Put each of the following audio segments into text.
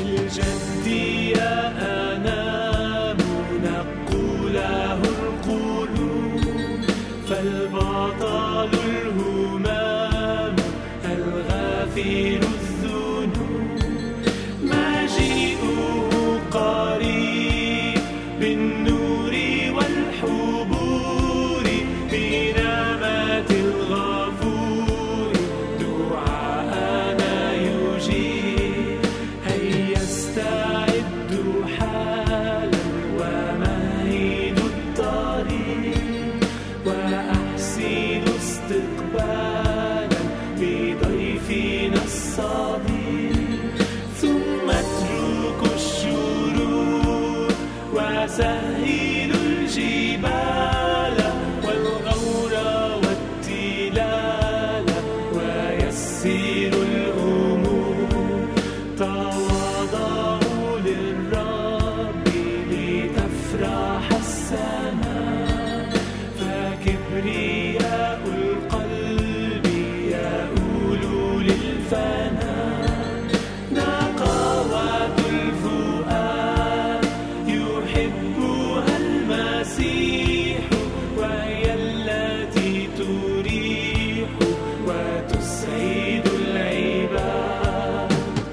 بالجد أنام نقوله القلوب، فالبطل الهمام الغافل الذنوب، مجيئه قريب بالنور والحبور، بنعمة الغفور دعاءنا يجيب. هيا استعدوا حالا ومهدوا الطريق، وأحسنوا استقبالا بضيفنا الصديق، ثم اتركوا الشرور وسهلوا الجبال والغور والتلال، ويسروا الأمور. تواضعوا للرب لتفرح السماء، فكبرياء القلب يؤول للفناء. نقاوة الفؤاد يحبها المسيح، وهي التي تريح وتسعد العباد.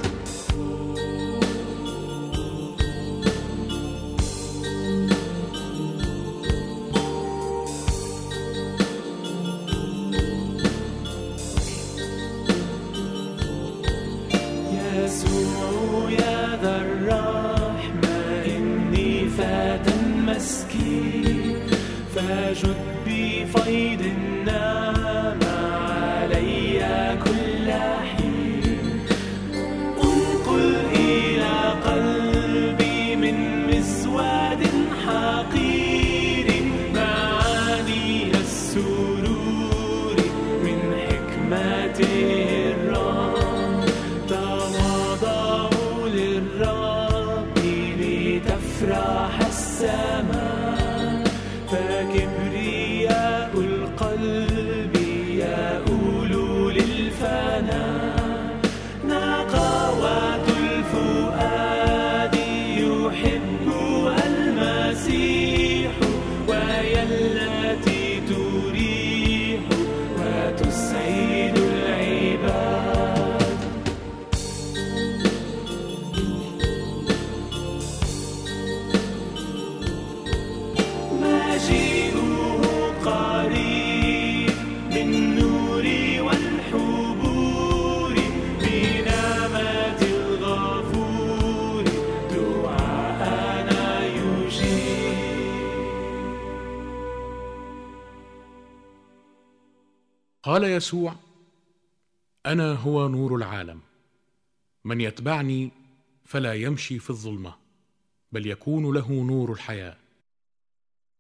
يسوع يا ذا الرحمة، إني فتى مسكين، فجد بفيض النعمة علي كل حين. انقل إلى قلبي من مزود حقير معاني السرور من حكمته الرب. تواضعوا للرب لتفرح السماء، فكبرياء القلب يؤول للفناء. نقاوة الفؤاد يحبها المسيح، وهي التي تريح وتسعد العباد. مجيئه قريب بالنور والحبور، بنعمة الغفور دعاءنا يجيب. قال يسوع: أنا هو نور العالم، من يتبعني فلا يمشي في الظلمة، بل يكون له نور الحياة.